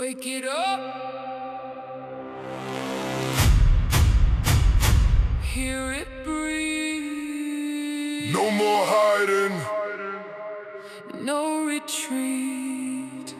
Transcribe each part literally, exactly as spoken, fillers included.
Wake it up. Hear it breathe. No more hiding, no retreat.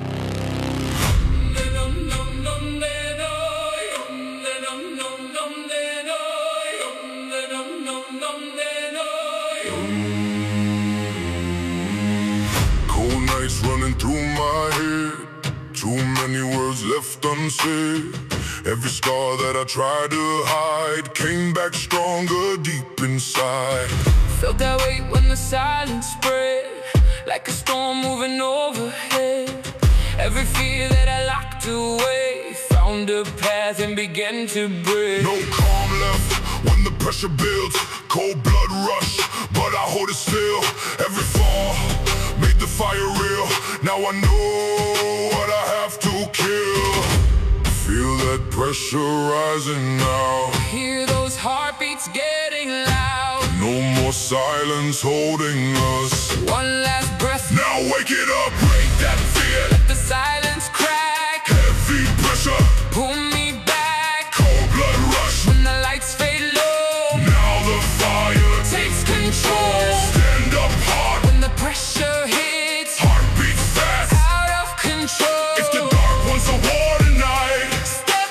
cold nights running through my head. Too many words left unsaid. Every scar that I tried to hide came back stronger deep inside. Felt that weight when the silence spread, like a storm moving overhead. Every fear that I locked away found a path and began to break. No calm left when the pressure builds. Cold blood rush, but I hold it still. Every fall made the fire real. Now I know what I have to kill. Feel that pressure rising now. Hear those heartbeats getting loud. No more silence holding us. One last breath. Now wake it up, break that fear. Let the silence crack. Heavy pressure, Pull me back. cold blood rush. When the lights fade low, Now the fire takes control. Stand up hard, When the pressure hits, heartbeat fast. out of control. If the dark wants a war tonight, Step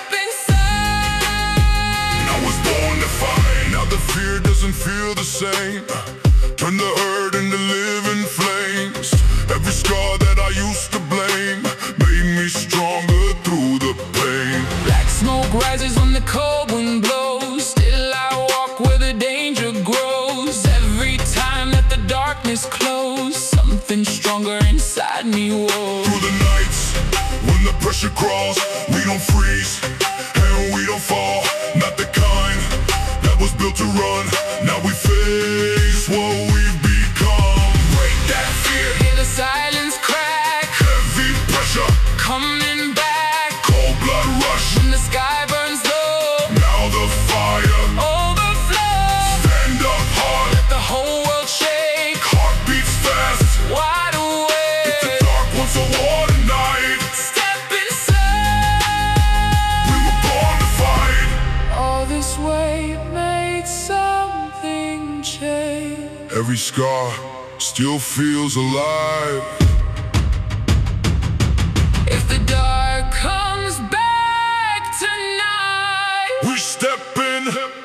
inside. I was born to fight. Now the fear doesn't feel the same. Turn the hurt into living flames. Every scar that I used to blame made me stronger through the pain. Black smoke rises when the cold wind blows. Still I walk where the danger grows. Every time that the darkness closes, something stronger inside me woes. Through the nights, when the pressure crawls, we don't freeze, and we don't fall. Not the kind that was built to run. Now we face what we've become. Break that fear, Hear the silence crack. heavy pressure, Coming back. cold blood rush. When the sky burns low, Now the fire, overflow. stand up hard, Let the whole world shake. heart beats fast. Wide If the awake. dark wants a war tonight, Step inside. we were born to fight. All this weight made something change. Every scar still feels alive. If the dark comes back tonight, We step in.